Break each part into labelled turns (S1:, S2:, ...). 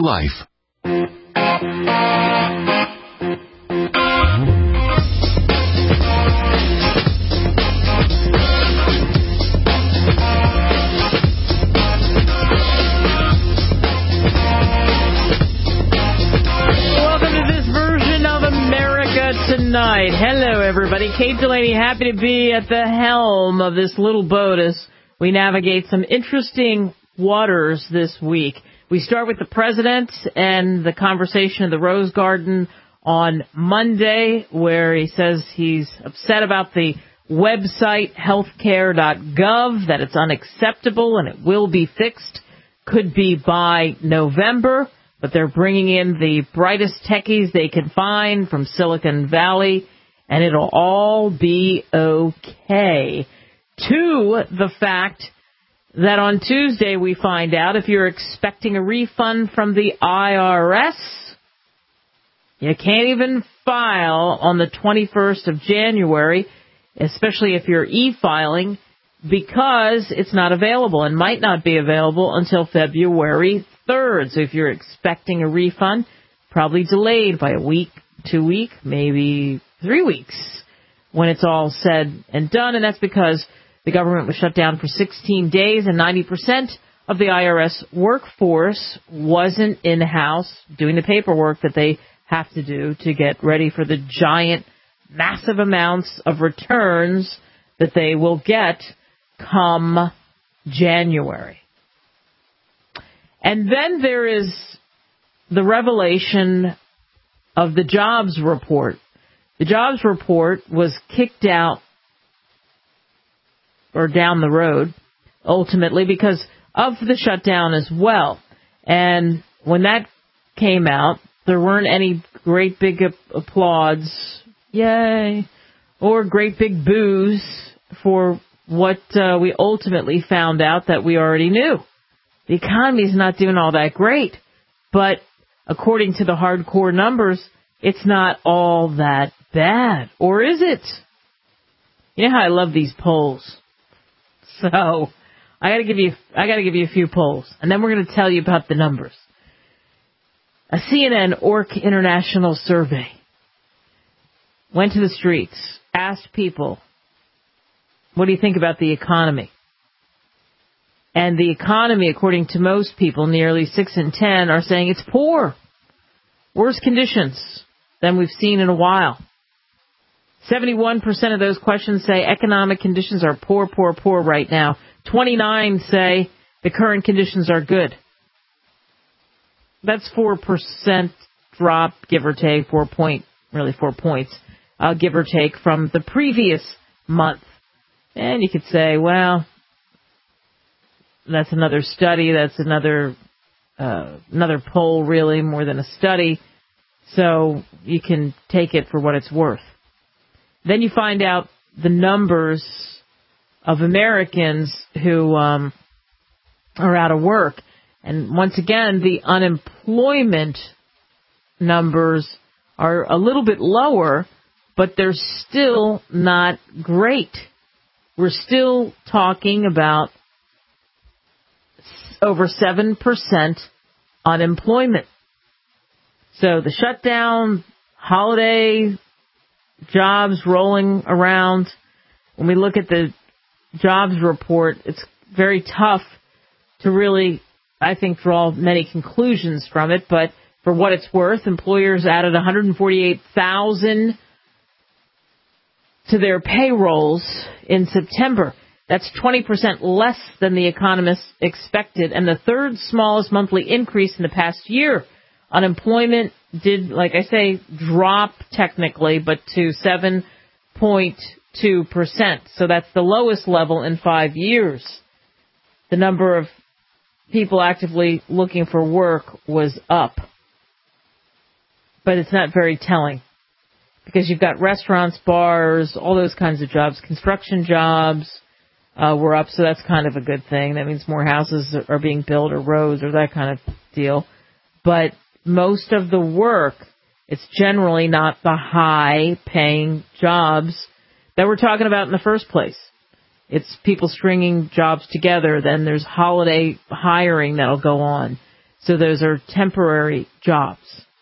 S1: life.
S2: Tonight. Hello, everybody. Kate Delaney, happy to be at the helm of this little boat as we navigate some interesting waters this week. We start with the president and the conversation in the Rose Garden on Monday, where he says he's upset about the website healthcare.gov, that it's unacceptable and it will be fixed. Could be by November. But they're bringing in the brightest techies they can find from Silicon Valley, and it'll all be okay. To the fact that on Tuesday we find out if you're expecting a refund from the IRS, you can't even file on the 21st of January, especially if you're e-filing, because it's not available and might not be available until February 3rd. So if you're expecting a refund, probably delayed by a week, 2 weeks, maybe 3 weeks when it's all said and done. And that's because the government was shut down for 16 days and 90% of the IRS workforce wasn't in-house doing the paperwork that they have to do to get ready for the giant, massive amounts of returns that they will get come January. And then there is the revelation of the jobs report. The jobs report was kicked out or down the road, ultimately, because of the shutdown as well. And when that came out, there weren't any great big applauds, yay, or great big boos for what we ultimately found out that we already knew. The economy's not doing all that great, but according to the hardcore numbers, it's not all that bad. Or is it? You know how I love these polls. So I gotta give you a few polls, and then we're gonna tell you about the numbers. A CNN Orc International survey went to the streets, asked people, what do you think about the economy? And the economy, according to most people, nearly 6 in 10, are saying it's poor. Worse conditions than we've seen in a while. 71% of those questions say economic conditions are poor right now. 29 say the current conditions are good. That's 4% drop, give or take, 4 points, give or take from the previous month. And you could say, well, that's another study. That's another poll, really, more than a study. So you can take it for what it's worth. Then you find out the numbers of Americans who are out of work. And once again, the unemployment numbers are a little bit lower, but they're still not great. We're still talking about over 7% unemployment. So the shutdown, holiday, jobs rolling around. When we look at the jobs report, it's very tough to really, I think, draw many conclusions from it. But for what it's worth, employers added 148,000 to their payrolls in September. That's 20% less than the economists expected, and the third smallest monthly increase in the past year. Unemployment did, like I say, drop technically, but to 7.2%. So that's the lowest level in 5 years. The number of people actively looking for work was up. But it's not very telling, because you've got restaurants, bars, all those kinds of jobs, construction jobs, were up, so that's kind of a good thing. That means more houses are being built or roads or that kind of deal. But most of the work, it's generally not the high-paying jobs that we're talking about in the first place. It's people stringing jobs together. Then there's holiday hiring that'll go on. So those are temporary jobs.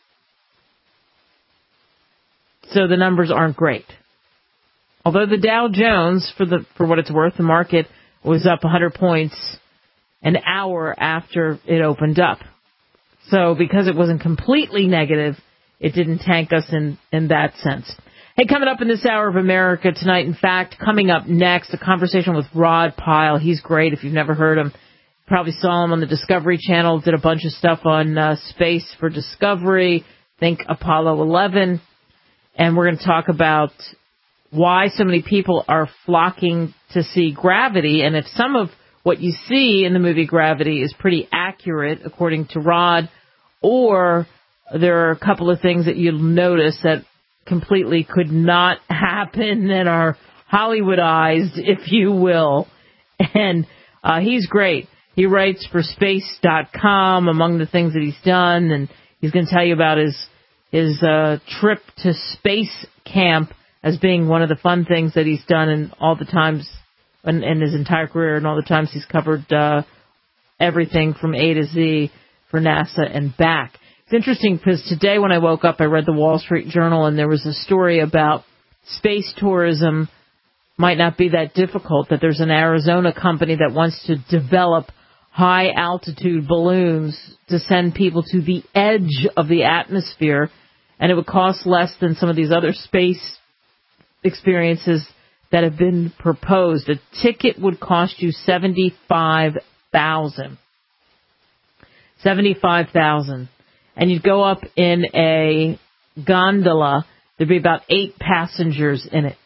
S2: So the numbers aren't great. Although the Dow Jones, for what it's worth, the market was up 100 points an hour after it opened up. So because it wasn't completely negative, it didn't tank us in that sense. Hey, coming up in this hour of America tonight, in fact, coming up next, a conversation with Rod Pyle. He's great if you've never heard him. Probably saw him on the Discovery Channel, did a bunch of stuff on space for Discovery, think Apollo 11. And we're going to talk about why so many people are flocking to see Gravity, and if some of what you see in the movie Gravity is pretty accurate, according to Rod, or there are a couple of things that you'll notice that completely could not happen and are Hollywoodized, if you will. And he's great. He writes for Space.com, among the things that he's done, and he's going to tell you about his trip to space camp as being one of the fun things that he's done in all the times in his entire career and all the times he's covered everything from A to Z for NASA and back. It's interesting because today when I woke up, I read the Wall Street Journal, and there was a story about space tourism might not be that difficult, that there's an Arizona company that wants to develop high-altitude balloons to send people to the edge of the atmosphere, and it would cost less than some of these other space experiences that have been proposed. A ticket would cost you $75,000. $75,000. And you'd go up in a gondola. There'd be about 8 passengers in it.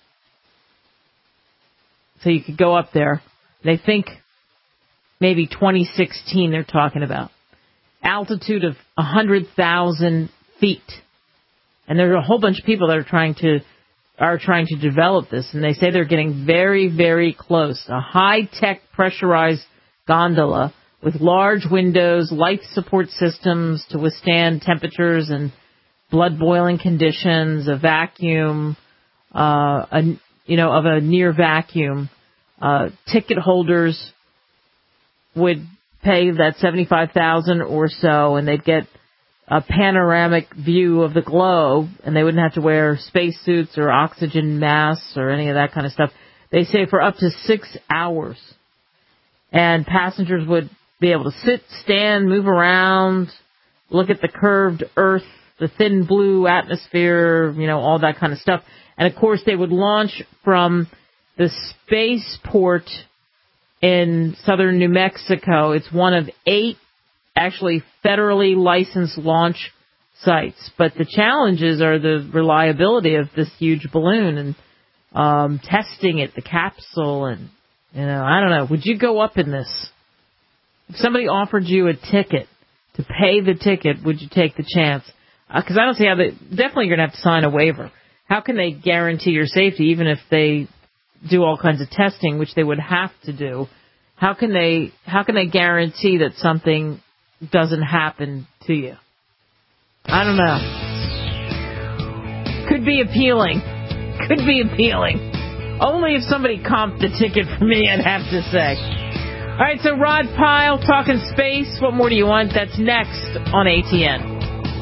S2: So you could go up there. They think maybe 2016 they're talking about. Altitude of 100,000 feet. And there are a whole bunch of people that are trying to develop this, and they say they're getting very, very close. A high-tech pressurized gondola with large windows, life support systems to withstand temperatures and blood-boiling conditions, a vacuum, of a near vacuum. Ticket holders would pay that $75,000 or so, and they'd get a panoramic view of the globe, and they wouldn't have to wear spacesuits or oxygen masks or any of that kind of stuff. They say for up to 6 hours. And passengers would be able to sit, stand, move around, look at the curved Earth, the thin blue atmosphere, all that kind of stuff. And, of course, they would launch from the spaceport in southern New Mexico. It's one of 8 actually federally licensed launch sites. But the challenges are the reliability of this huge balloon and testing it, the capsule, and, I don't know. Would you go up in this? If somebody offered you a ticket to pay the ticket, would you take the chance? Because I don't see how definitely you're going to have to sign a waiver. How can they guarantee your safety, even if they do all kinds of testing, which they would have to do? How can they guarantee that something doesn't happen to you? I don't know. Could be appealing. Only if somebody comped the ticket for me, I'd have to say. All right, so Rod Pyle talking space. What more do you want? That's next on ATN.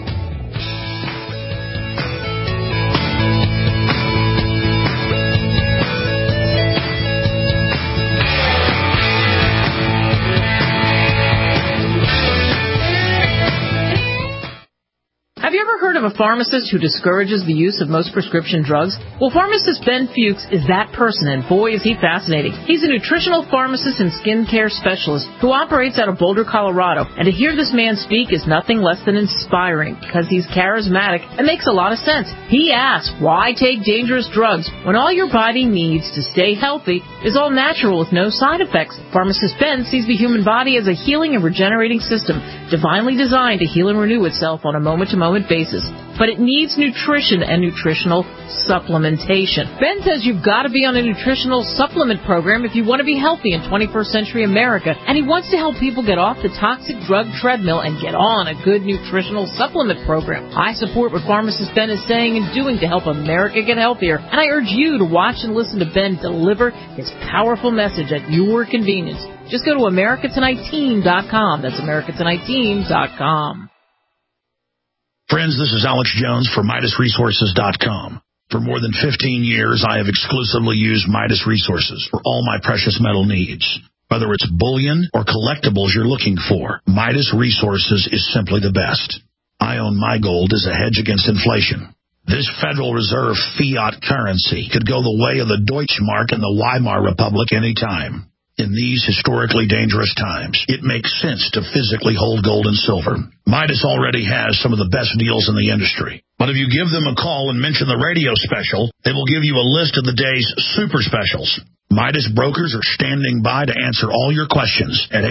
S2: Have you ever heard of a pharmacist who discourages the use of most prescription drugs? Well, pharmacist Ben Fuchs is that person, and boy, is he fascinating. He's a nutritional pharmacist and skincare specialist who operates out of Boulder, Colorado. And to hear this man speak is nothing less than inspiring because he's charismatic and makes a lot of sense. He asks, why take dangerous drugs when all your body needs to stay healthy is all natural with no side effects? Pharmacist Ben sees the human body as a healing and regenerating system, divinely designed to heal and renew itself on a moment-to-moment consistent basis, but it needs nutrition and nutritional supplementation. Ben says you've got to be on a nutritional supplement program if you want to be healthy in 21st century America, and he wants to help people get off the toxic drug treadmill and get on a good nutritional supplement program. I support what pharmacist Ben is saying and doing to help America get healthier, and I urge you to watch and listen to Ben deliver his powerful message at your convenience. Just go to AmericaTonightTeam.com. That's AmericaTonightTeam.com.
S1: Friends, this is Alex Jones for MidasResources.com. For more than 15 years, I have exclusively used Midas Resources for all my precious metal needs. Whether it's bullion or collectibles you're looking for, Midas Resources is simply the best. I own my gold as a hedge against inflation. This Federal Reserve fiat currency could go the way of the Deutschmark and the Weimar Republic any time. In these historically dangerous times, it makes sense to physically hold gold and silver. Midas already has some of the best deals in the industry. But if you give them a call and mention the radio special, they will give you a list of the day's super specials. Midas brokers are standing by to answer all your questions at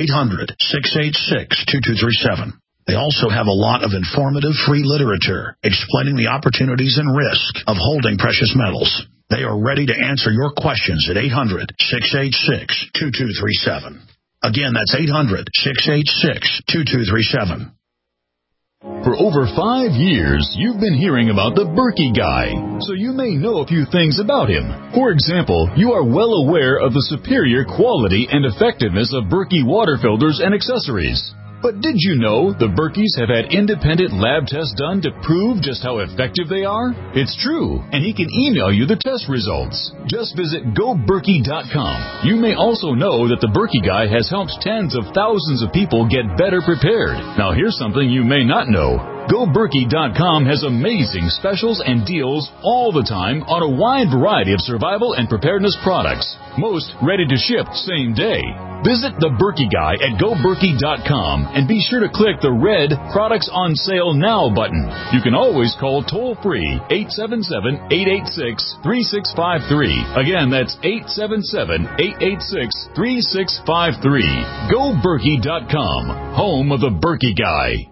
S1: 800-686-2237. They also have a lot of informative free literature explaining the opportunities and risk of holding precious metals. They are ready to answer your questions at 800-686-2237. Again, that's 800-686-2237.
S3: For over 5 years, you've been hearing about the Berkey Guy, so you may know a few things about him. For example, you are well aware of the superior quality and effectiveness of Berkey water filters and accessories. But did you know the Berkeys have had independent lab tests done to prove just how effective they are? It's true, and he can email you the test results. Just visit GoBerkey.com. You may also know that the Berkey Guy has helped tens of thousands of people get better prepared. Now here's something you may not know. GoBerkey.com has amazing specials and deals all the time on a wide variety of survival and preparedness products, most ready to ship same day. Visit the Berkey Guy at GoBerkey.com and be sure to click the red Products on Sale Now button. You can always call toll-free 877-886-3653. Again, that's 877-886-3653. GoBerkey.com, home of the Berkey Guy.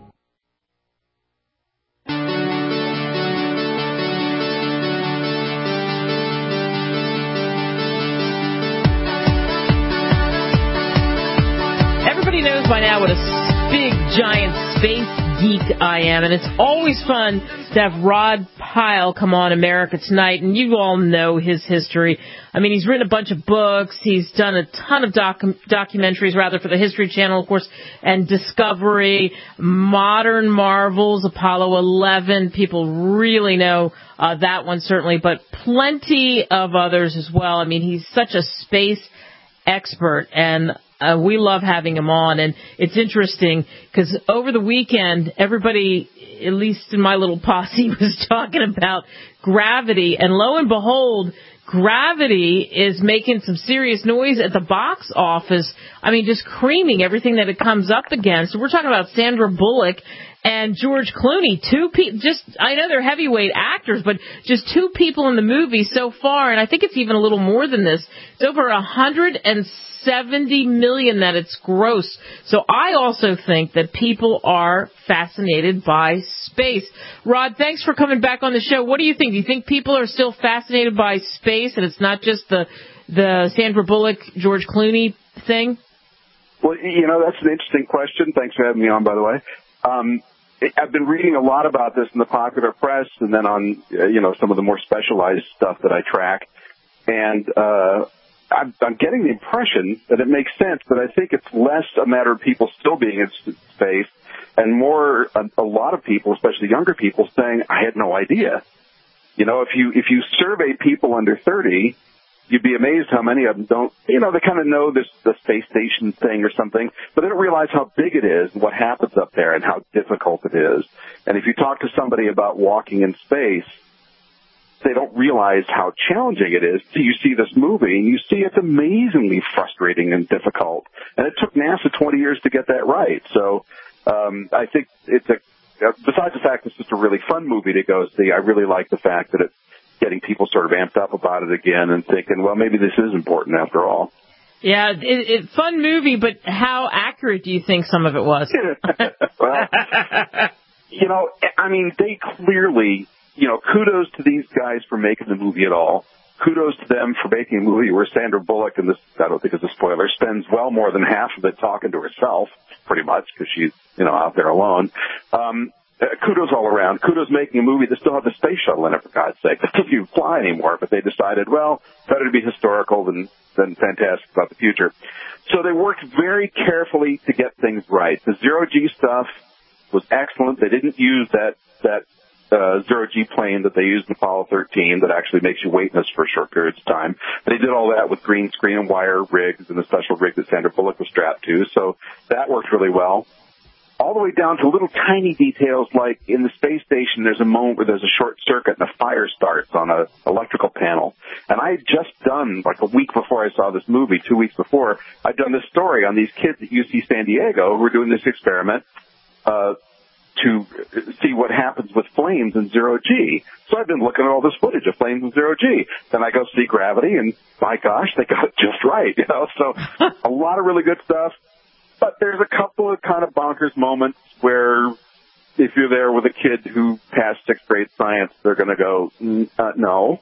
S2: Everybody knows by now what a big, giant space geek I am, and it's always fun to have Rod Pyle come on America Tonight, and you all know his history. I mean, he's written a bunch of books. He's done a ton of documentaries, for the History Channel, of course, and Discovery, Modern Marvels, Apollo 11. People really know that one, certainly, but plenty of others as well. I mean, he's such a space expert, and we love having him on. And it's interesting because over the weekend, everybody, at least in my little posse, was talking about Gravity. And lo and behold, Gravity is making some serious noise at the box office. I mean, just creaming everything that it comes up against. We're talking about Sandra Bullock and George Clooney, two people. I know they're heavyweight actors, but just two people in the movie so far, and I think it's even a little more than this. It's over $170 million that it's gross. So I also think that people are fascinated by space. Rod, thanks for coming back on the show. What do you think? Do you think people are still fascinated by space, and it's not just the Sandra Bullock, George Clooney thing?
S4: Well, that's an interesting question. Thanks for having me on, by the way. I've been reading a lot about this in the popular press and then on, some of the more specialized stuff that I track. And I'm getting the impression that it makes sense, but I think it's less a matter of people still being in space and more a lot of people, especially younger people, saying, I had no idea. If you survey people under 30, you'd be amazed how many of them don't, they kind of know the space station thing or something, but they don't realize how big it is and what happens up there and how difficult it is. And if you talk to somebody about walking in space, they don't realize how challenging it is. So you see this movie and you see it's amazingly frustrating and difficult. And it took NASA 20 years to get that right. So I think besides the fact it's just a really fun movie to go see, I really like the fact that it's getting people sort of amped up about it again and thinking, well, maybe this is important after all.
S2: Yeah, fun movie, but how accurate do you think some of it was?
S4: Well, You know, I mean, they clearly, you know, kudos to these guys for making the movie at all. Kudos to them for making a movie where Sandra Bullock, and this, I don't think it's a spoiler, spends well more than half of it talking to herself, pretty much, because she's, you know, out there alone. Kudos all around. Kudos making a movie that still had the space shuttle in it, for God's sake. That doesn't even fly anymore, but they decided, well, better to be historical than fantastic about the future. So they worked very carefully to get things right. The zero-G stuff was excellent. They didn't use that zero-G plane that they used in Apollo 13 that actually makes you weightless for short periods of time. They did all that with green screen and wire rigs and a special rig that Sandra Bullock was strapped to, so that worked really well. All the way down to little tiny details like in the space station there's a moment where there's a short circuit and a fire starts on an electrical panel. And I had just done, like a week before I saw this movie, 2 weeks before, I'd done this story on these kids at UC San Diego who were doing this experiment to see what happens with flames in zero-G. So I've been looking at all this footage of flames in zero-G. Then I go see Gravity, and my gosh, they got it just right, you know. So a lot of really good stuff. But there's a couple of kind of bonkers moments where if you're there with a kid who passed sixth grade science, they're going to go, no.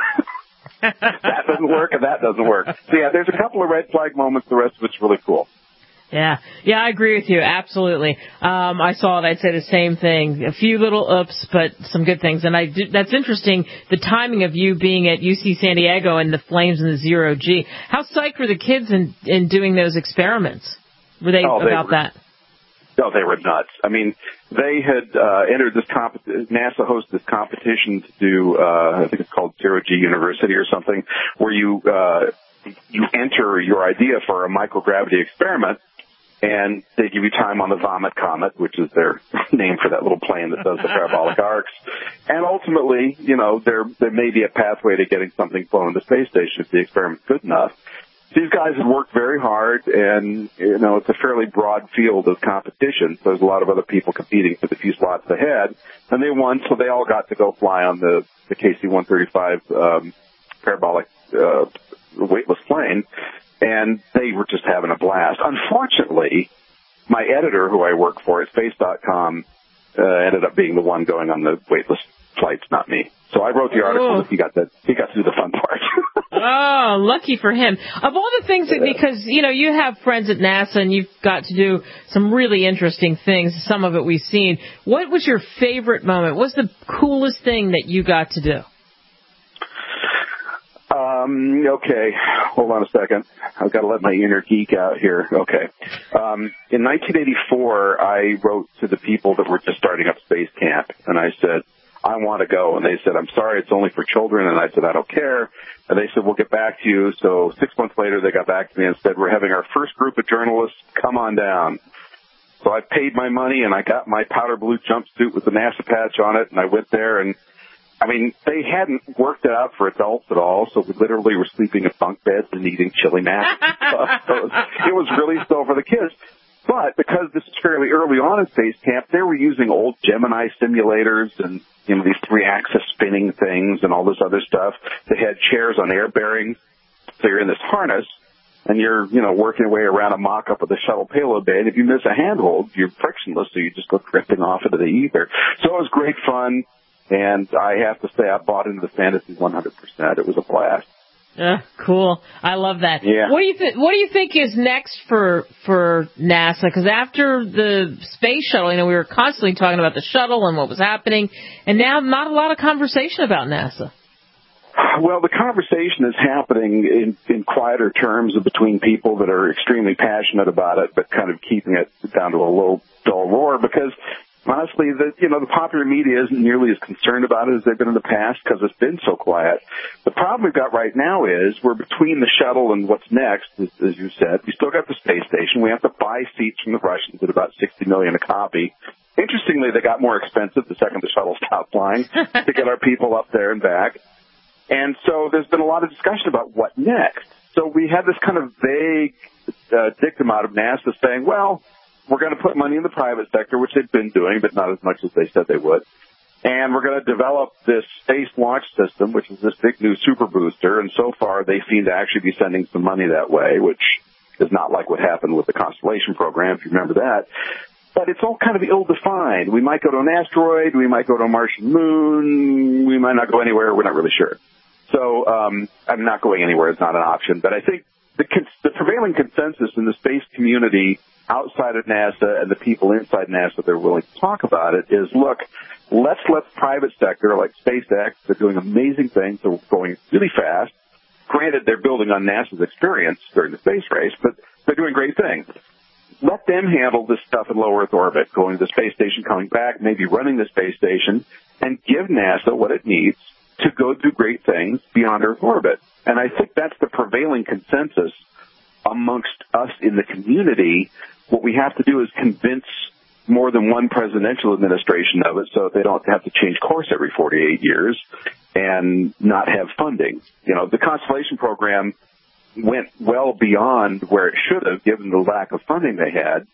S4: That doesn't work, and that doesn't work. So, yeah, there's a couple of red flag moments. The rest of it's really cool.
S2: Yeah, I agree with you, absolutely. I saw it, I'd say the same thing. A few little oops, but some good things. And that's interesting, the timing of you being at UC San Diego and the flames and the zero-G. How psyched were the kids in doing those experiments? Were they about that?
S4: No, they were nuts. I mean, they had entered this NASA hosted this competition to do, I think it's called Zero-G University or something, where you enter your idea for a microgravity experiment, and they give you time on the Vomit Comet, which is their name for that little plane that does the parabolic arcs. And ultimately, you know, there may be a pathway to getting something flown to the space station if the experiment's good enough. These guys have worked very hard, and, you know, it's a fairly broad field of competition. So there's a lot of other people competing for the few slots ahead, and they won, so they all got to go fly on the KC-135 parabolic weightless plane, and they were just having a blast. Unfortunately, my editor, who I work for at Space.com, ended up being the one going on the weightless flights, not me. So I wrote the article that he got to do the fun part.
S2: Oh, lucky for him. Of all the things, because, you know, you have friends at NASA and you've got to do some really interesting things. Some of it we've seen. What was your favorite moment? What's the coolest thing that you got to do?
S4: Okay. Hold on a second. I've got to let my inner geek out here. Okay. In 1984, I wrote to the people that were just starting up Space Camp, and I said, I want to go. And they said, I'm sorry, it's only for children. And I said, I don't care. And they said, we'll get back to you. So 6 months later, they got back to me and said, we're having our first group of journalists. Come on down. So I paid my money, and I got my powder blue jumpsuit with the NASA patch on it, and I went there. And, I mean, they hadn't worked it out for adults at all, so we literally were sleeping in bunk beds and eating chili mac and stuff. So it was really still for the kids. But because this is fairly early on in Space Camp, they were using old Gemini simulators and, you know, these 3-axis spinning things and all this other stuff. They had chairs on air bearings. So you're in this harness, and you're, you know, working your way around a mock-up of the shuttle payload bay. And if you miss a handhold, you're frictionless, so you just go drifting off into the ether. So it was great fun, and I have to say I bought into the fantasy 100%. It was a blast.
S2: Cool. I love that.
S4: Yeah.
S2: What do you think is next for NASA? Because after the space shuttle, you know, we were constantly talking about the shuttle and what was happening, and now not a lot of conversation about NASA.
S4: Well, the conversation is happening in quieter terms between people that are extremely passionate about it, but kind of keeping it down to a low, dull roar, because honestly, the popular media isn't nearly as concerned about it as they've been in the past because it's been so quiet. The problem we've got right now is we're between the shuttle and what's next, as you said. We still got the space station. We have to buy seats from the Russians at about $60 million a copy. Interestingly, they got more expensive the second the shuttle stopped flying to get our people up there and back. And so there's been a lot of discussion about what next. So we had this kind of vague dictum out of NASA saying, well, we're going to put money in the private sector, which they've been doing, but not as much as they said they would. And we're going to develop this space launch system, which is this big new super booster. And so far, they seem to actually be sending some money that way, which is not like what happened with the Constellation program, if you remember that. but it's all kind of ill-defined. We might go to an asteroid, we might go to a Martian moon, we might not go anywhere, we're not really sure. So I'm not going anywhere, it's not an option. But I think the prevailing consensus in the space community outside of NASA and the people inside NASA that are willing to talk about it is, look, let's let the private sector, like SpaceX, they're doing amazing things, they're going really fast. Granted, they're building on NASA's experience during the space race, but they're doing great things. Let them handle this stuff in low Earth orbit, going to the space station, coming back, maybe running the space station, and give NASA what it needs to go do great things beyond Earth orbit. And I think that's the prevailing consensus amongst us in the community. What we have to do is convince more than one presidential administration of it so that they don't have to change course every 48 years and not have funding. You know, the Constellation program went well beyond where it should have, given the lack of funding they had.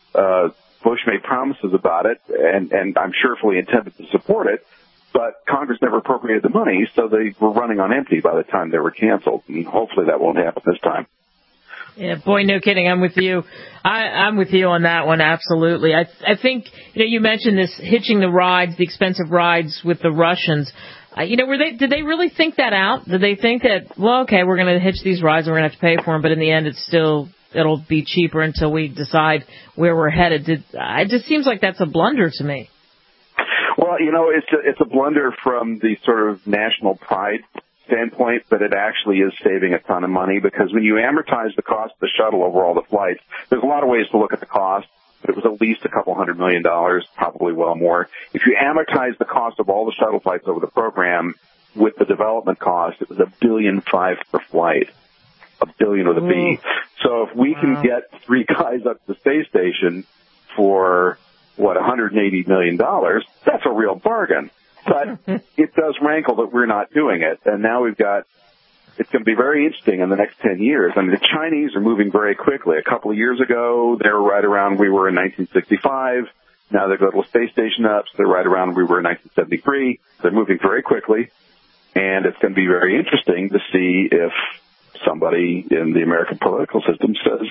S4: Bush made promises about it, and I'm sure fully intended to support it, but Congress never appropriated the money, so they were running on empty by the time they were canceled, and hopefully that won't happen this time.
S2: Yeah, boy, no kidding. I'm with you. I'm with you on that one, absolutely. I think, you mentioned this hitching the rides, the expensive rides with the Russians. Did they really think that out? Did they think that, well, okay, we're going to hitch these rides and we're going to have to pay for them, but in the end it'll be cheaper until we decide where we're headed? It just seems like that's a blunder to me.
S4: Well, it's a blunder from the sort of national pride standpoint, but it actually is saving a ton of money, because when you amortize the cost of the shuttle over all the flights, there's a lot of ways to look at the cost, but it was at least $200 million, probably well more. If you amortize the cost of all the shuttle flights over the program with the development cost, it was $1.5 billion per flight. $1 billion with a B. So if we can get 3 guys up to the space station for, $180 million, that's a real bargain. But it does rankle that we're not doing it. And now it's going to be very interesting in the next 10 years. I mean, the Chinese are moving very quickly. A couple of years ago, they were right around we were in 1965. Now they've got a little space station up, so they're right around we were in 1973. They're moving very quickly. And it's going to be very interesting to see if somebody in the American political system says,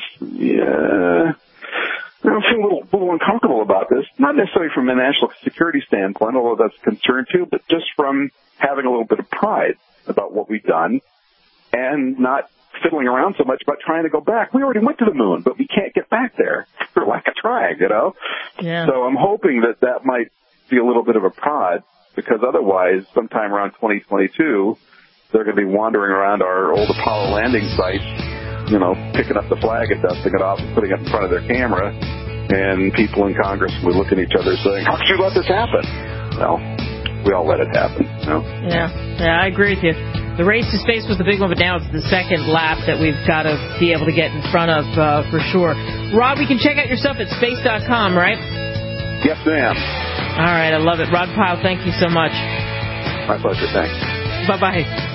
S4: yeah, I feel a little uncomfortable about this, not necessarily from a national security standpoint, although that's a concern too, but just from having a little bit of pride about what we've done and not fiddling around so much about trying to go back. We already went to the moon, but we can't get back there for lack of trying,
S2: Yeah.
S4: So I'm hoping that might be a little bit of a prod, because otherwise, sometime around 2022, they're going to be wandering around our old Apollo landing site, picking up the flag and dusting it off and putting it in front of their camera, and people in Congress will look at each other saying, how could you let this happen? Well, we all let it happen,
S2: Yeah, I agree with you. The race to space was the big one, but now it's the second lap that we've got to be able to get in front of for sure. Rob, we can check out your stuff at space.com, right?
S4: Yes, ma'am.
S2: All right, I love it. Rod Pyle, thank you so much.
S4: My pleasure, thanks.
S2: Bye-bye.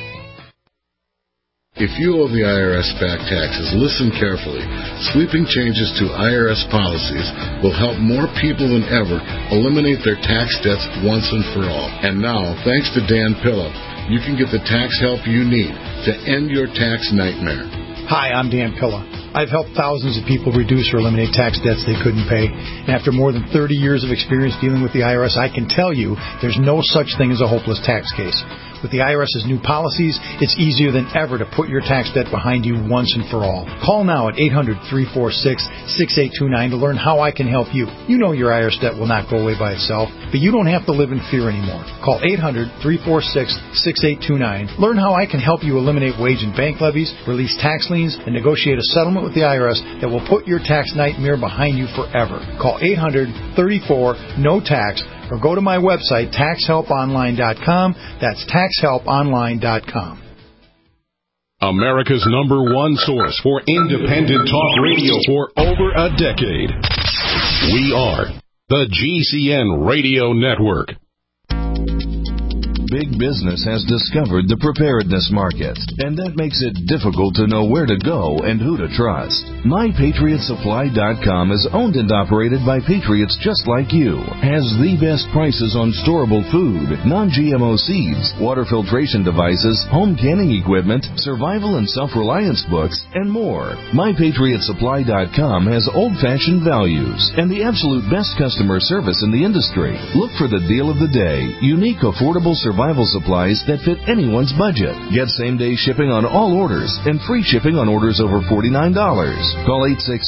S5: If you owe the IRS back taxes, listen carefully. Sweeping changes to IRS policies will help more people than ever eliminate their tax debts once and for all. And now, thanks to Dan Pilla, you can get the tax help you need to end your tax nightmare.
S6: Hi, I'm Dan Pilla. I've helped thousands of people reduce or eliminate tax debts they couldn't pay. And after more than 30 years of experience dealing with the IRS, I can tell you there's no such thing as a hopeless tax case. With the IRS's new policies, it's easier than ever to put your tax debt behind you once and for all. Call now at 800-346-6829 to learn how I can help you. You know your IRS debt will not go away by itself, but you don't have to live in fear anymore. Call 800-346-6829. Learn how I can help you eliminate wage and bank levies, release tax liens, and negotiate a settlement with the IRS that will put your tax nightmare behind you forever. Call 800-34-NO-TAX or go to my website, taxhelponline.com. That's taxhelponline.com.
S7: America's #1 source for independent talk radio for over a decade. We are the GCN Radio Network.
S8: big business has discovered the preparedness market, and that makes it difficult to know where to go and who to trust. MyPatriotSupply.com is owned and operated by patriots just like you, has the best prices on storable food, non-GMO seeds, water filtration devices, home canning equipment, survival and self-reliance books, and more. MyPatriotSupply.com has old-fashioned values and the absolute best customer service in the industry. Look for the deal of the day, unique, affordable survival supplies that fit anyone's budget. Get same-day shipping on all orders and free shipping on orders over $49. Call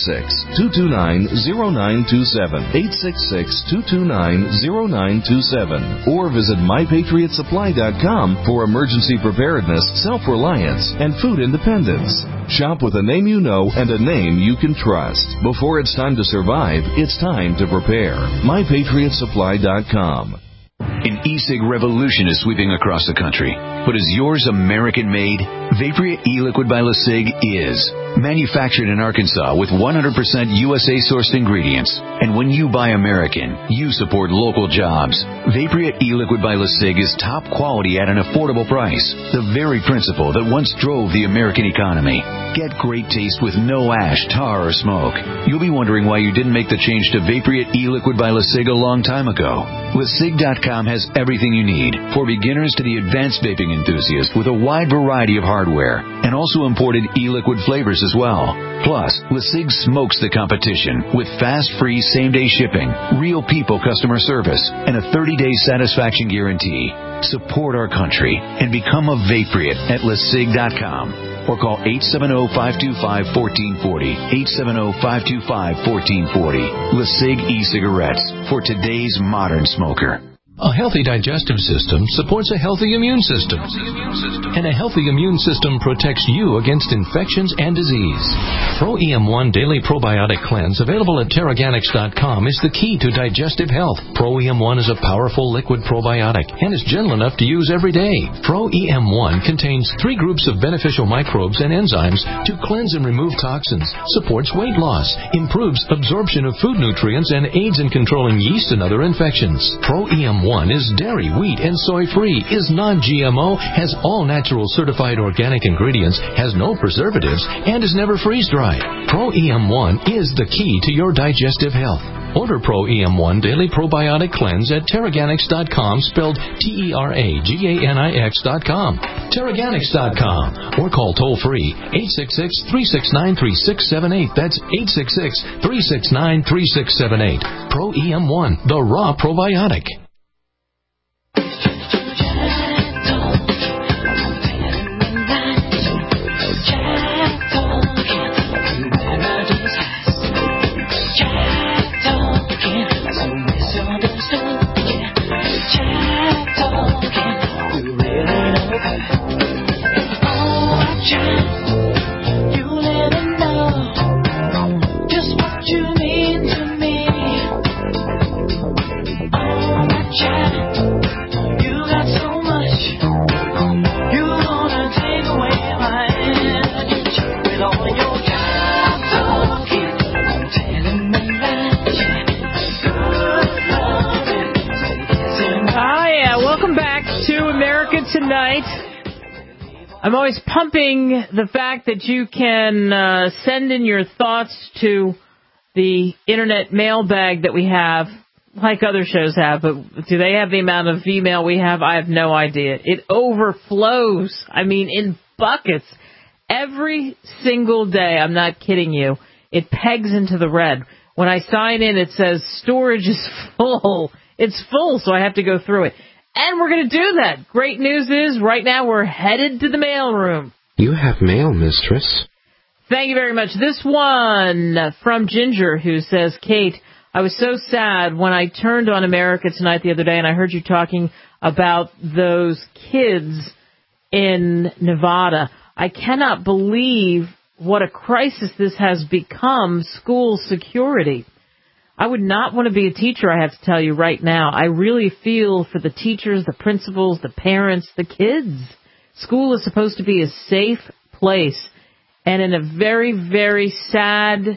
S8: 866-229-0927, 866-229-0927, or visit MyPatriotSupply.com for emergency preparedness, self-reliance, and food independence. Shop with a name you know and a name you can trust. Before it's time to survive, it's time to prepare. MyPatriotSupply.com.
S9: An e-cig revolution is sweeping across the country. But is yours American-made? Vaporia e-liquid by LeSig is. Manufactured in Arkansas with 100% USA-sourced ingredients. And when you buy American, you support local jobs. Vaporia e-liquid by LeSig is top quality at an affordable price. The very principle that once drove the American economy. Get great taste with no ash, tar, or smoke. You'll be wondering why you didn't make the change to Vaporia e-liquid by LeSig a long time ago. LeSig.com has everything you need, for beginners to the advanced vaping enthusiast, with a wide variety of hardware, and also imported e-liquid flavors as well. Plus, LeSig smokes the competition with fast, free, same-day shipping, real people customer service, and a 30-day satisfaction guarantee. Support our country and become a Vaporeat at LeSig.com. Or call 870-525-1440, 870-525-1440. LeSig e-cigarettes for today's modern smoker.
S10: A healthy digestive system supports a healthy immune system. And a healthy immune system protects you against infections and disease. Pro EM1 Daily Probiotic Cleanse, available at Terraganics.com, is the key to digestive health. Pro EM1 is a powerful liquid probiotic and is gentle enough to use every day. Pro EM1 contains 3 groups of beneficial microbes and enzymes to cleanse and remove toxins, supports weight loss, improves absorption of food nutrients, and aids in controlling yeast and other infections. Pro EM1 is dairy, wheat, and soy-free, is non-GMO, has all natural certified organic ingredients, has no preservatives, and is never freeze-dried. Pro EM1 is the key to your digestive health. Order Pro EM1 Daily Probiotic Cleanse at Terraganics.com, spelled Terraganix.com. Terraganics.com, or call toll-free 866-369-3678. That's 866-369-3678. Pro EM1, the raw probiotic.
S2: Tonight, I'm always pumping the fact that you can send in your thoughts to the internet mailbag that we have, like other shows have, but do they have the amount of email we have? I have no idea. It overflows. I mean, in buckets. Every single day, I'm not kidding you, it pegs into the red. When I sign in, it says storage is full. It's full, so I have to go through it. And we're going to do that. Great news is, right now we're headed to the mailroom.
S11: You have mail, mistress.
S2: Thank you very much. This one from Ginger, who says, Kate, I was so sad when I turned on America Tonight the other day and I heard you talking about those kids in Nevada. I cannot believe what a crisis this has become, school security. I would not want to be a teacher, I have to tell you right now. I really feel for the teachers, the principals, the parents, the kids. School is supposed to be a safe place. And in a very, very sad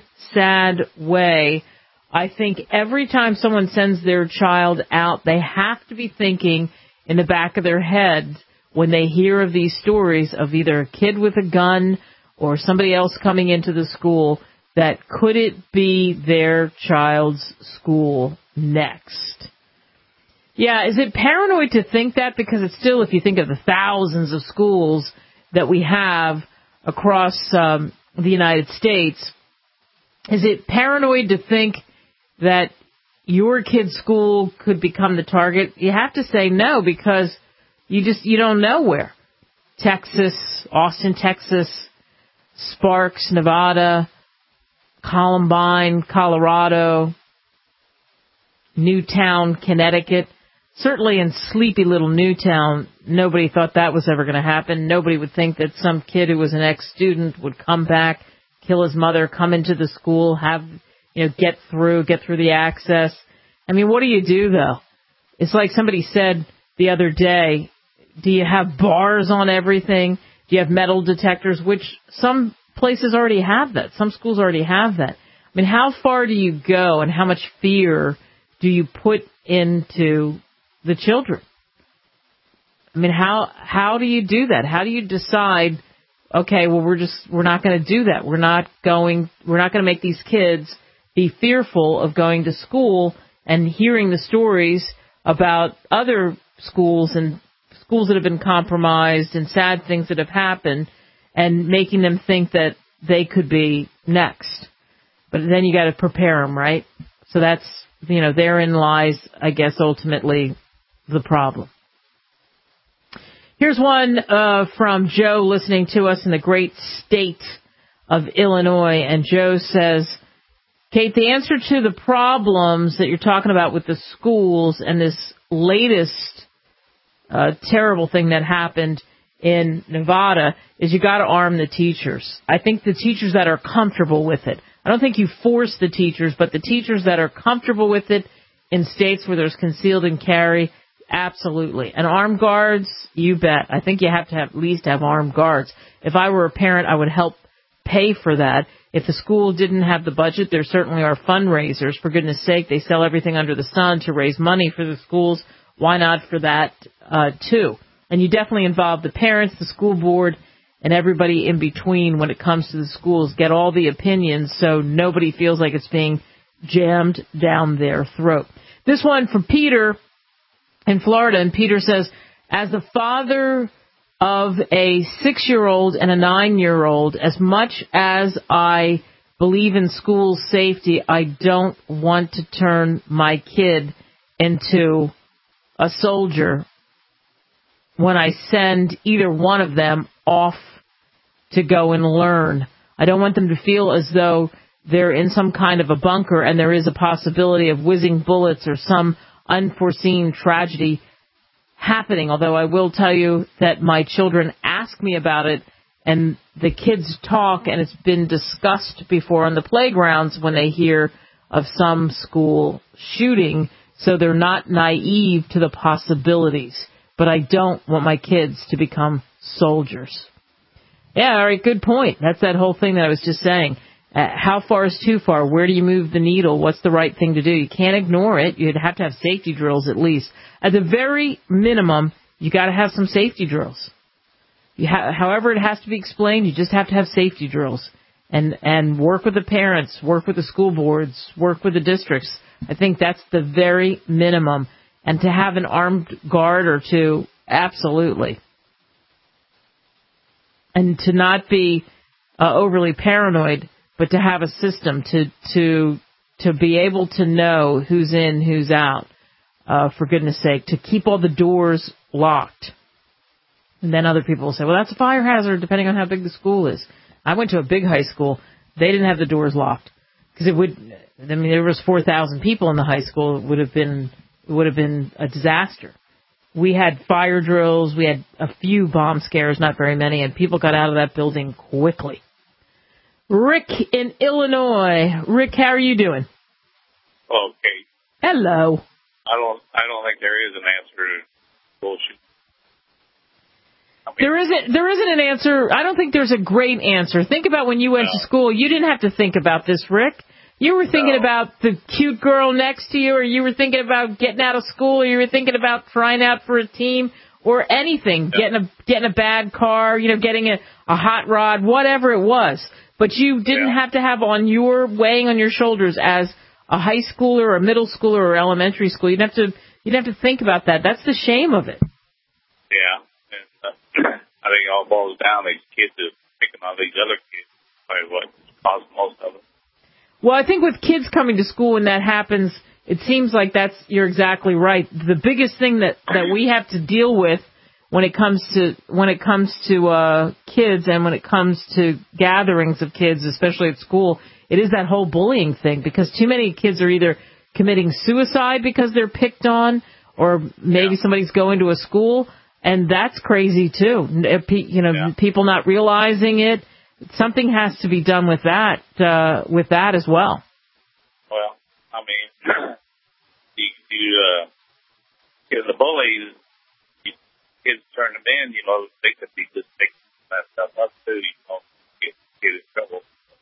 S2: way, I think every time someone sends their child out, they have to be thinking, in the back of their head when they hear of these stories of either a kid with a gun or somebody else coming into the school, that could it be their child's school next? Yeah, is it paranoid to think that? Because it's still, if you think of the thousands of schools that we have across the United States, is it paranoid to think that your kid's school could become the target? You have to say no, because you don't know where. Texas, Austin, Texas, Sparks, Nevada, Columbine, Colorado, Newtown, Connecticut. Certainly in sleepy little Newtown, nobody thought that was ever going to happen. Nobody would think that some kid who was an ex-student would come back, kill his mother, come into the school, get through the access. I mean, what do you do, though? It's like somebody said the other day, do you have bars on everything? Do you have metal detectors? Which some places already have that. Some schools already have that. I mean, how far do you go and how much fear do you put into the children? I mean, how do you do that? How do you decide, okay, well, we're not going to do that. We're not going to make these kids be fearful of going to school and hearing the stories about other schools and schools that have been compromised and sad things that have happened, and making them think that they could be next. But then you got to prepare them, right? So that's, therein lies, I guess, ultimately the problem. Here's one from Joe listening to us in the great state of Illinois. And Joe says, Kate, the answer to the problems that you're talking about with the schools and this latest terrible thing that happened in Nevada is you got to arm the teachers. I think the teachers that are comfortable with it. I don't think you force the teachers, but the teachers that are comfortable with it in states where there's concealed and carry, absolutely. And armed guards, you bet. I think you have to at least have armed guards. If I were a parent, I would help pay for that. If the school didn't have the budget, there certainly are fundraisers. For goodness sake, they sell everything under the sun to raise money for the schools. Why not for that, too? And you definitely involve the parents, the school board, and everybody in between when it comes to the schools. Get all the opinions so nobody feels like it's being jammed down their throat. This one from Peter in Florida, and Peter says, as the father of a 6-year-old and a 9-year-old, as much as I believe in school safety, I don't want to turn my kid into a soldier when I send either one of them off to go and learn. I don't want them to feel as though they're in some kind of a bunker and there is a possibility of whizzing bullets or some unforeseen tragedy happening. Although I will tell you that my children ask me about it, and the kids talk, and it's been discussed before on the playgrounds when they hear of some school shooting, so they're not naive to the possibilities. But I don't want my kids to become soldiers. Yeah, all right, good point. That's that whole thing that I was just saying. How far is too far? Where do you move the needle? What's the right thing to do? You can't ignore it. You'd have to have safety drills at least. At the very minimum, you got to have some safety drills. However it has to be explained, you just have to have safety drills. And work with the parents, work with the school boards, work with the districts. I think that's the very minimum. And to have an armed guard or two, absolutely. And to not be overly paranoid, but to have a system to be able to know who's in, who's out, for goodness sake, to keep all the doors locked. And then other people will say, well, that's a fire hazard depending on how big the school is. I went to a big high school. They didn't have the doors locked because there was 4,000 people in the high school. It would have been a disaster. We had fire drills. We had a few bomb scares, not very many, and people got out of that building quickly. Rick in Illinois. Rick, how are you doing?
S12: Okay.
S2: Hello.
S12: I don't think there is an answer to bullshit.
S2: There isn't an answer. I don't think there's a great answer. Think about when you went to school. You didn't have to think about this, Rick. You were thinking about the cute girl next to you, or you were thinking about getting out of school, or you were thinking about trying out for a team, or anything, getting a bad car, getting a hot rod, whatever it was. But you didn't have to have weighing on your shoulders as a high schooler or a middle schooler or elementary school. You'd have to think about that. That's the shame of it.
S12: Yeah. And, I think it all boils down to these kids are picking on these other kids. Probably what caused most of it.
S2: Well, I think with kids coming to school when that happens, it seems like you're exactly right. The biggest thing that we have to deal with when it comes to kids and when it comes to gatherings of kids, especially at school, it is that whole bullying thing, because too many kids are either committing suicide because they're picked on, or maybe somebody's going to a school, and that's crazy too. People not realizing it. Something has to be done with that as well.
S12: Well, I mean, the bullies, kids turn them in, they could be just making that stuff up too, get in trouble.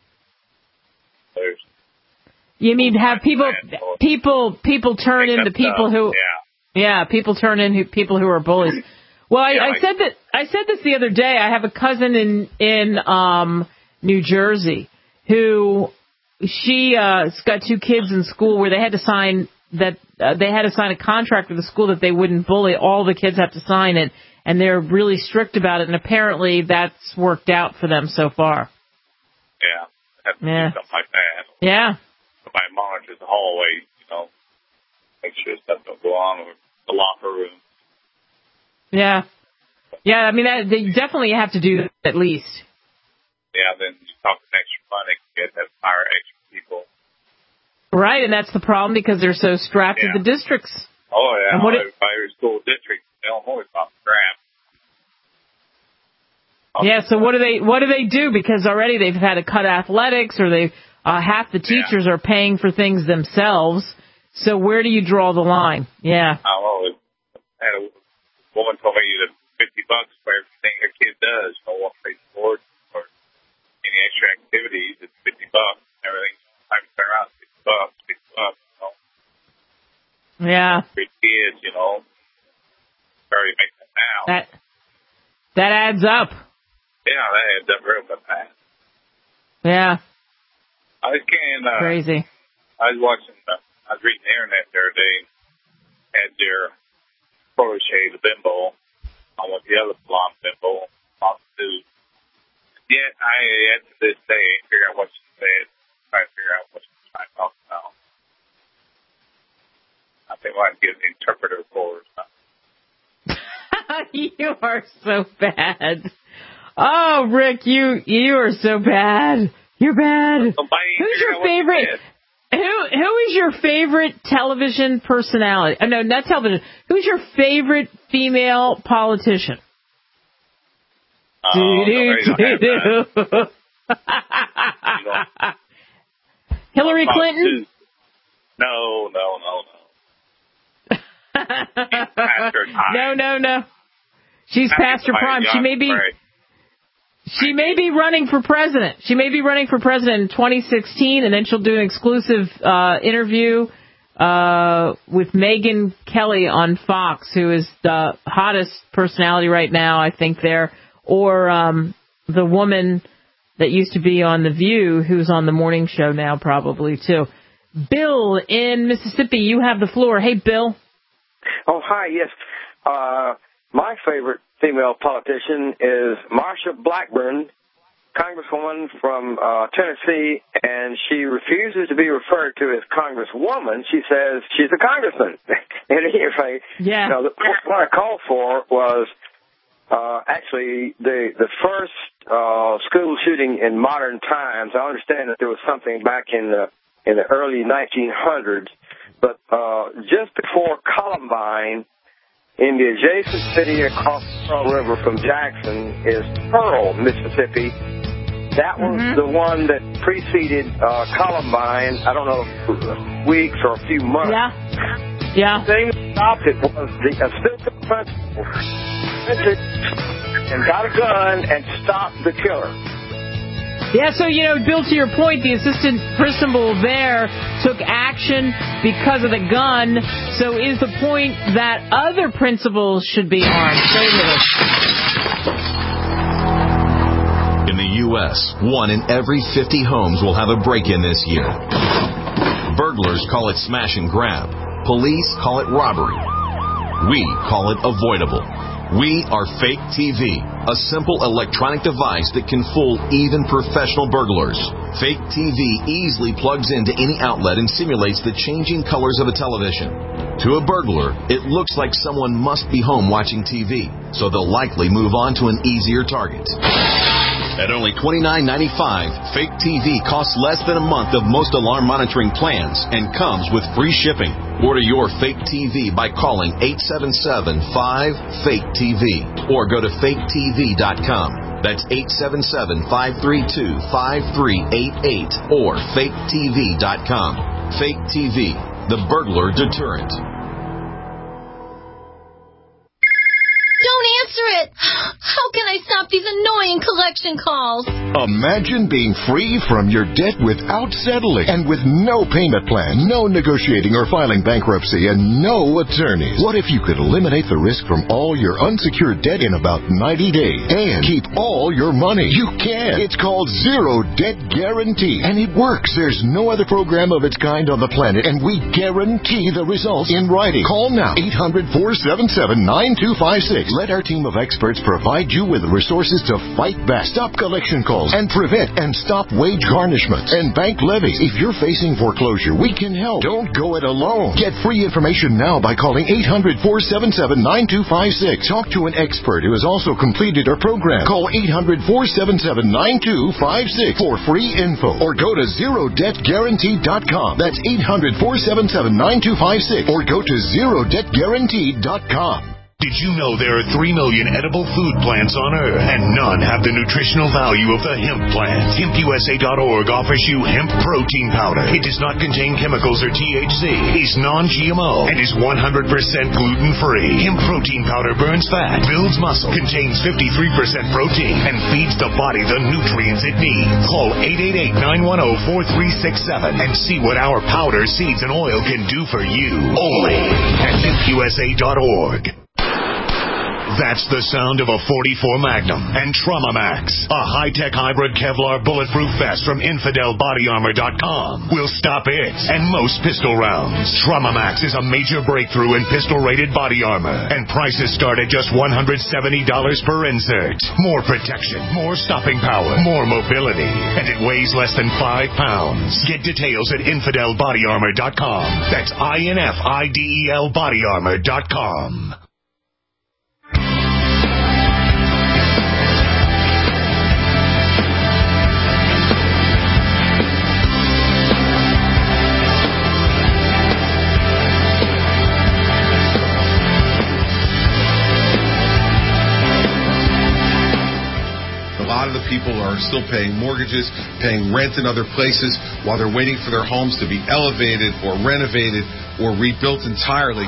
S2: You mean have people turn into people who, people turn into people who are bullies. Well, I said this the other day. I have a cousin in New Jersey who she's got two kids in school where they had to sign a contract with the school that they wouldn't bully. All the kids have to sign it, and they're really strict about it. And apparently that's worked out for them so far.
S12: Yeah, have to do something like that.
S2: Yeah.
S12: Somebody monitors the hallway, make sure stuff don't go on, or the locker room.
S2: Yeah. Yeah, I mean, they definitely have to do that at least.
S12: Yeah, then you talk extra money, you have to hire extra people.
S2: Right, and that's the problem because they're so strapped to the districts.
S12: Oh, yeah, every school district, Illinois is off the grab.
S2: Yeah, so what do they do? Because already they've had to cut athletics, or half the teachers are paying for things themselves. So where do you draw the line? Yeah.
S12: I don't know. I had a woman told me that $50 for everything her kid does. One place sports or any extra activities, it's $50. Everything, time to turn around, $50.
S2: Yeah.
S12: For kids, Barely make that now.
S2: That adds up.
S12: Yeah, that adds up real fast.
S2: Yeah.
S12: I can't.
S2: Crazy.
S12: I was watching. I was reading the internet the other day. Had their protege, the bimbo, on what the other blonde bimbo wants to do. Yet I, to this day, figure out what she said. Try to figure out what she's trying to talk about. I think we'll have to get an interpreter for her.
S2: You are so bad. Oh, Rick, you are so bad. You're bad. Who's your favorite? Who is your favorite television personality? Oh, no, not television. Who's your favorite female politician? Hillary Clinton?
S12: No.
S2: No. She's past her prime. She may be running for president. She may be running for president in 2016, and then she'll do an exclusive interview with Megyn Kelly on Fox, who is the hottest personality right now, I think, there. Or the woman that used to be on The View, who's on the morning show now probably, too. Bill in Mississippi, you have the floor. Hey, Bill.
S13: Oh, hi, yes. My favorite female politician is Marsha Blackburn, Congresswoman from Tennessee, and she refuses to be referred to as Congresswoman. She says she's a congressman. Anyway, what I called for was actually the first school shooting in modern times. I understand that there was something back in the early 1900s, but just before Columbine, in the adjacent city across the Pearl River from Jackson is Pearl, Mississippi. That was the one that preceded Columbine, I don't know, weeks or a few months.
S2: Yeah.
S13: The thing that stopped it was the assistant principal and got a gun and stopped the killer.
S2: Yeah, so, Bill, to your point, the assistant principal there took action because of the gun. So is the point that other principals should be armed? Stay with us.
S14: In the U.S., 1 in every 50 homes will have a break-in this year. Burglars call it smash and grab. Police call it robbery. We call it avoidable. We are Fake TV, a simple electronic device that can fool even professional burglars. Fake TV easily plugs into any outlet and simulates the changing colors of a television. To a burglar, it looks like someone must be home watching TV, so they'll likely move on to an easier target. At only $29.95, Fake TV costs less than a month of most alarm monitoring plans and comes with free shipping. Order your Fake TV by calling 877-5-FAKE-TV or go to faketv.com. That's 877-532-5388 or faketv.com. Fake TV, the burglar deterrent.
S15: Don't answer it! How can I stop these annoying collection calls?
S16: Imagine being free from your debt without settling and with no payment plan, no negotiating or filing bankruptcy, and no attorneys. What if you could eliminate the risk from all your unsecured debt in about 90 days and keep all your money? You can. It's called Zero Debt Guarantee, and it works. There's no other program of its kind on the planet, and we guarantee the results in writing. Call now, 800-477-9256. Let our team of experts provide you with the resources to fight back, stop collection calls, and prevent and stop wage garnishments and bank levies. If you're facing foreclosure, we can help. Don't go it alone. Get free information now by calling 800-477-9256. Talk to an expert who has also completed our program. Call 800-477-9256 for free info or go to ZeroDebtGuarantee.com. That's 800-477-9256 or go to ZeroDebtGuarantee.com.
S17: Did you know there are 3 million edible food plants on Earth, and none have the nutritional value of the hemp plant? HempUSA.org offers you hemp protein powder. It does not contain chemicals or THC, is non-GMO, and is 100% gluten-free. Hemp protein powder burns fat, builds muscle, contains 53% protein, and feeds the body the nutrients it needs. Call 888-910-4367 and see what our powder, seeds, and oil can do for you. Only at HempUSA.org. That's the sound of a .44 Magnum and Trauma Max, a high-tech hybrid Kevlar bulletproof vest from InfidelBodyArmor.com. Will stop it and most pistol rounds. Trauma Max is a major breakthrough in pistol-rated body armor, and prices start at just $170 per insert. More protection, more stopping power, more mobility, and it weighs less than 5 pounds. Get details at InfidelBodyArmor.com. That's INFIDEL BodyArmor.com.
S18: A lot of the people are still paying mortgages, paying rent in other places while they're waiting for their homes to be elevated or renovated or rebuilt entirely.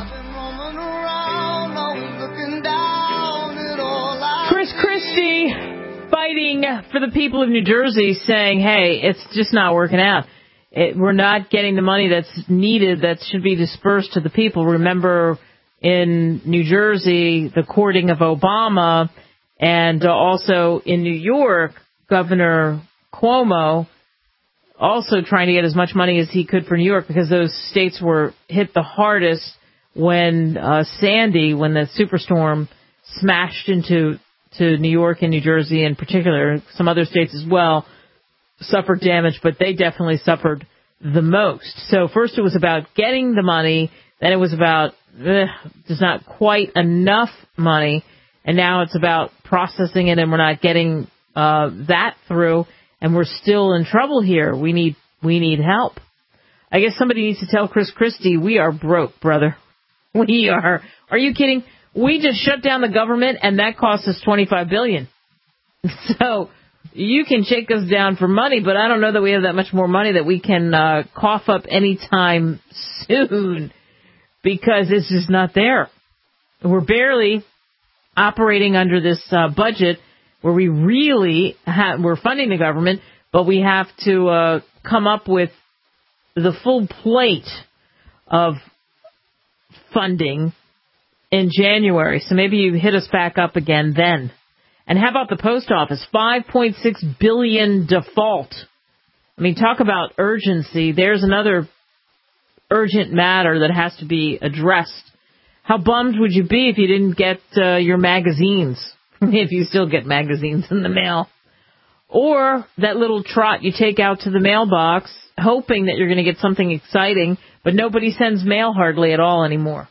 S2: Chris Christie fighting for the people of New Jersey, saying, hey, it's just not working out. We're not getting the money that's needed that should be dispersed to the people. Remember, in New Jersey, the courting of Obama, and also in New York, Governor Cuomo also trying to get as much money as he could for New York, because those states were hit the hardest when Sandy, when the superstorm smashed into New York and New Jersey in particular. Some other states as well suffered damage, but they definitely suffered the most. So first it was about getting the money, then it was about there's not quite enough money, and now it's about processing it, and we're not getting that through, and we're still in trouble here. We need help. I guess somebody needs to tell Chris Christie, we are broke, brother. We are. Are you kidding? We just shut down the government, and that cost us $25 billion. So you can shake us down for money, but I don't know that we have that much more money that we can cough up anytime soon, because it's just not there. We're barely operating under this budget where we really we're funding the government, but we have to come up with the full plate of funding in January. So maybe you hit us back up again then. And how about the post office? $5.6 billion default. I mean, talk about urgency. There's another urgent matter that has to be addressed. How bummed would you be if you didn't get your magazines, if you still get magazines in the mail? Or that little trot you take out to the mailbox, hoping that you're going to get something exciting, but nobody sends mail hardly at all anymore.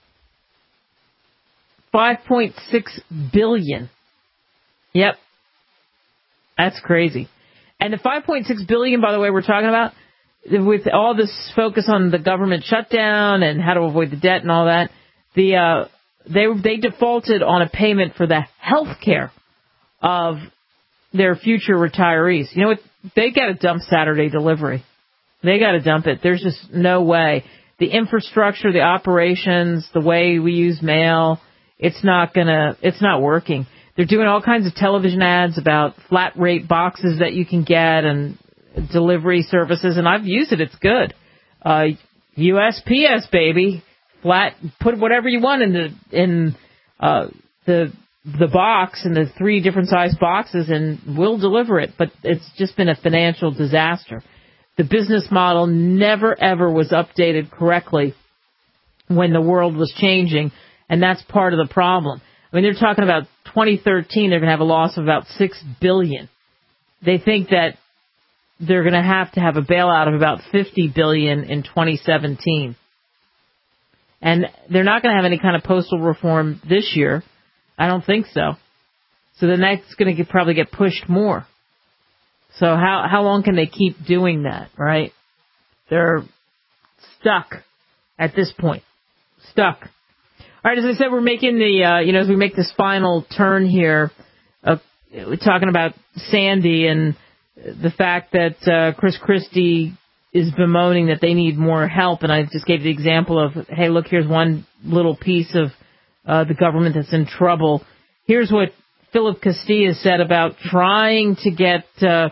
S2: $5.6 billion. Yep. That's crazy. And the $5.6 billion, by the way, we're talking about, with all this focus on the government shutdown and how to avoid the debt and all that, they defaulted on a payment for the health care of their future retirees. You know what? They got to dump Saturday delivery. They got to dump it. There's just no way. The infrastructure, the operations, the way we use mail, it's not working. They're doing all kinds of television ads about flat rate boxes that you can get and delivery services, and I've used it. It's good. USPS, baby. Flat, put whatever you want in the box, in the 3 different size boxes, and we'll deliver it. But it's just been a financial disaster. The business model never, ever was updated correctly when the world was changing, and that's part of the problem. I mean, they're talking about 2013, they're going to have a loss of about $6 billion. They think that they're going to have a bailout of about $50 billion in 2017. And they're not going to have any kind of postal reform this year. I don't think so. So then that's going to probably get pushed more. So how long can they keep doing that, right? They're stuck at this point. Stuck. All right, as I said, we're making as we make this final turn here, we're talking about Sandy and the fact that Chris Christie is bemoaning that they need more help. And I just gave the example of, hey, look, here's one little piece of the government that's in trouble. Here's what Philip Castilla said about trying to get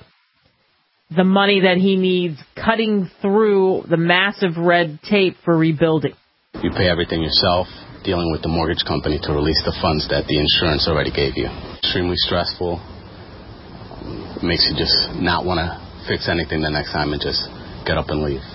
S2: the money that he needs, cutting through the massive red tape for rebuilding.
S19: You pay everything yourself, dealing with the mortgage company to release the funds that the insurance already gave you. Extremely stressful. Makes you just not want to fix anything the next time and just get up and leave.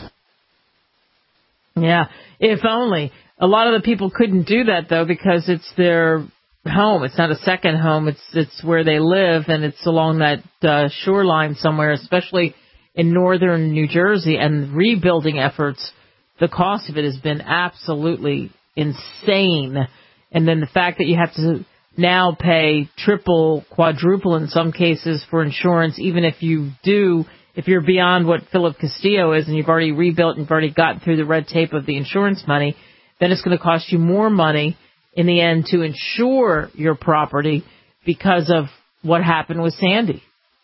S2: Yeah, if only. A lot of the people couldn't do that, though, because it's their home. It's not a second home. It's where they live, and it's along that shoreline somewhere, especially in northern New Jersey. And rebuilding efforts, the cost of it has been absolutely insane. And then the fact that you have to now pay triple, quadruple in some cases for insurance, even if you're beyond what Philip Castillo is and you've already rebuilt and you've already gotten through the red tape of the insurance money, then it's going to cost you more money in the end to insure your property because of what happened with Sandy.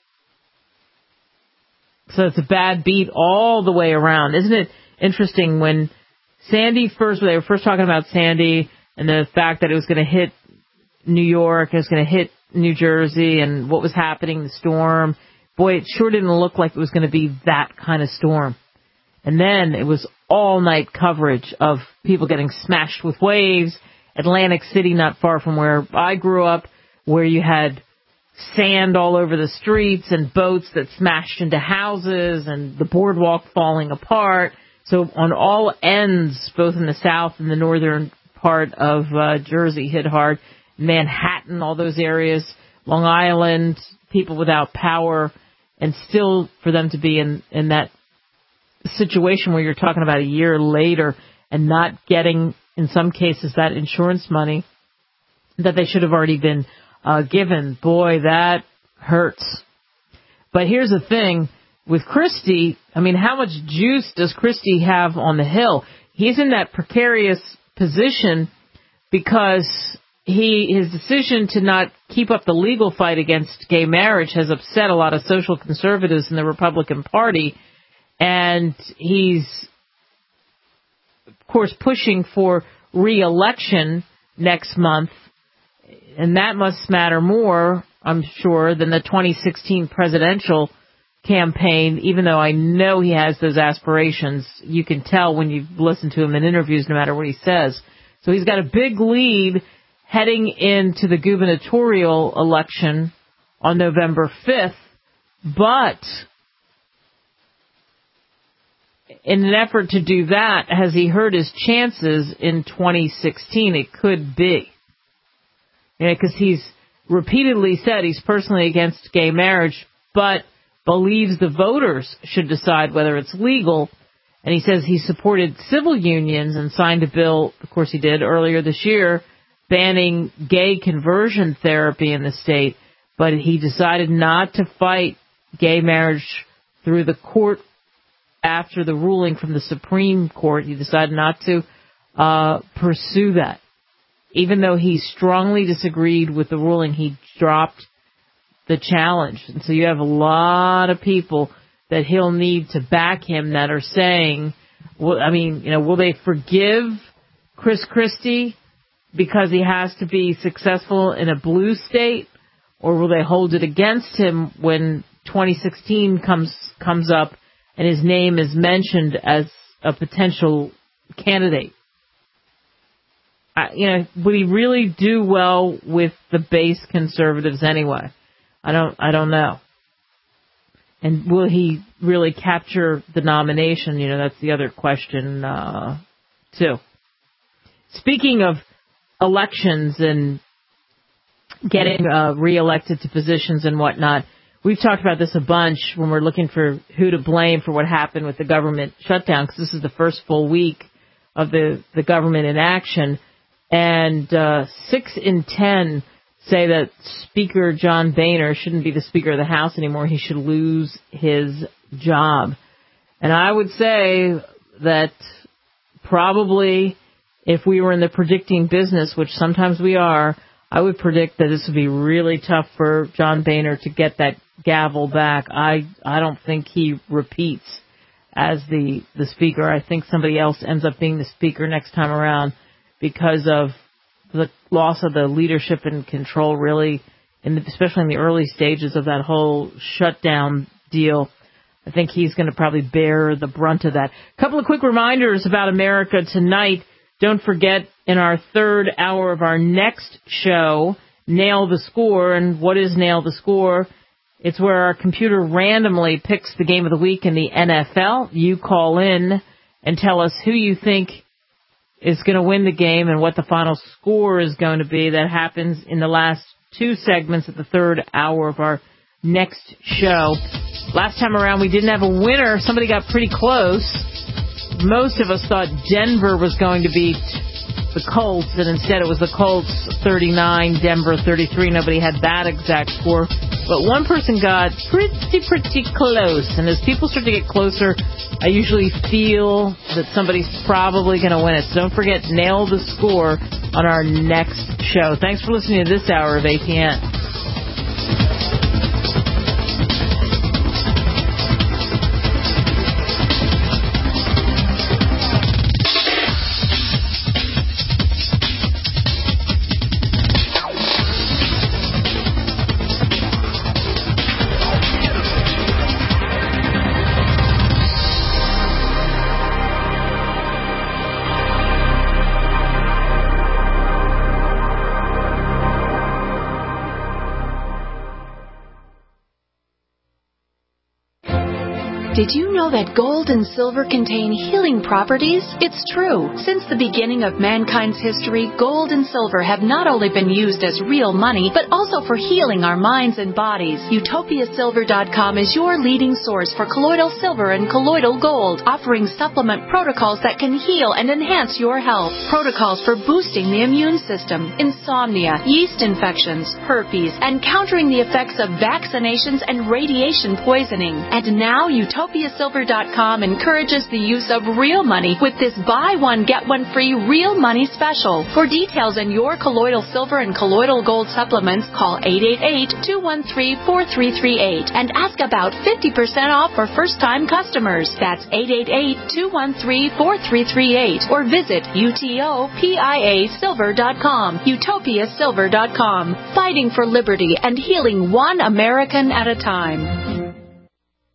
S2: So it's a bad beat all the way around. Isn't it interesting when they were first talking about Sandy and the fact that it was going to hit New York, it was going to hit New Jersey, and what was happening, the storm. Boy, it sure didn't look like it was going to be that kind of storm. And then it was all-night coverage of people getting smashed with waves. Atlantic City, not far from where I grew up, where you had sand all over the streets and boats that smashed into houses and the boardwalk falling apart. So on all ends, both in the south and the northern part of Jersey, hit hard. Manhattan, all those areas, Long Island, people without power, and still for them to be in that situation where you're talking about a year later and not getting, in some cases, that insurance money that they should have already been given. Boy, that hurts. But here's the thing. With Christie, I mean, how much juice does Christie have on the Hill? He's in that precarious position because his decision to not keep up the legal fight against gay marriage has upset a lot of social conservatives in the Republican Party. And he's, of course, pushing for re-election next month. And that must matter more, I'm sure, than the 2016 presidential campaign, even though I know he has those aspirations. You can tell when you listen to him in interviews, no matter what he says. So he's got a big lead heading into the gubernatorial election on November 5th, but in an effort to do that, has he hurt his chances in 2016? It could be. Because he's repeatedly said he's personally against gay marriage, but believes the voters should decide whether it's legal. And he says he supported civil unions and signed a bill, of course he did, earlier this year, banning gay conversion therapy in the state. But he decided not to fight gay marriage through the court after the ruling from the Supreme Court. He decided not to pursue that. Even though he strongly disagreed with the ruling, he dropped the challenge. And so you have a lot of people that he'll need to back him that are saying, well, I mean, will they forgive Chris Christie because he has to be successful in a blue state, or will they hold it against him when 2016 comes up and his name is mentioned as a potential candidate? Would he really do well with the base conservatives anyway? I don't know. And will he really capture the nomination? That's the other question, too. Speaking of elections and getting reelected to positions and whatnot, we've talked about this a bunch when we're looking for who to blame for what happened with the government shutdown, because this is the first full week of the government in action. And 6 in 10 say that Speaker John Boehner shouldn't be the Speaker of the House anymore. He should lose his job. And I would say that probably if we were in the predicting business, which sometimes we are, I would predict that this would be really tough for John Boehner to get that gavel back. I don't think he repeats as the Speaker. I think somebody else ends up being the Speaker next time around because of the loss of the leadership and control, really, especially in the early stages of that whole shutdown deal. I think he's going to probably bear the brunt of that. A couple of quick reminders about America Tonight. Don't forget, in our third hour of our next show, Nail the Score. And what is Nail the Score? It's where our computer randomly picks the game of the week in the NFL. You call in and tell us who you think is going to win the game and what the final score is going to be. That happens in the last two segments of the third hour of our next show. Last time around, we didn't have a winner. Somebody got pretty close. Most of us thought Denver was going to beat the Colts, and instead it was the Colts 39, Denver 33. Nobody had that exact score. But one person got pretty close. And as people start to get closer, I usually feel that somebody's probably going to win it. So don't forget, Nail the Score on our next show. Thanks for listening to this hour of ATN.
S20: Did you know that gold and silver contain healing properties? It's true. Since the beginning of mankind's history, gold and silver have not only been used as real money, but also for healing our minds and bodies. UtopiaSilver.com is your leading source for colloidal silver and colloidal gold, offering supplement protocols that can heal and enhance your health. Protocols for boosting the immune system, insomnia, yeast infections, herpes, and countering the effects of vaccinations and radiation poisoning. And now UtopiaSilver.com encourages the use of real money with this buy one, get one free real money special. For details on your colloidal silver and colloidal gold supplements, call 888-213-4338 and ask about 50% off for first-time customers. That's 888-213-4338 or visit UTOPIASilver.com. UtopiaSilver.com. Fighting for liberty and healing one American at a time.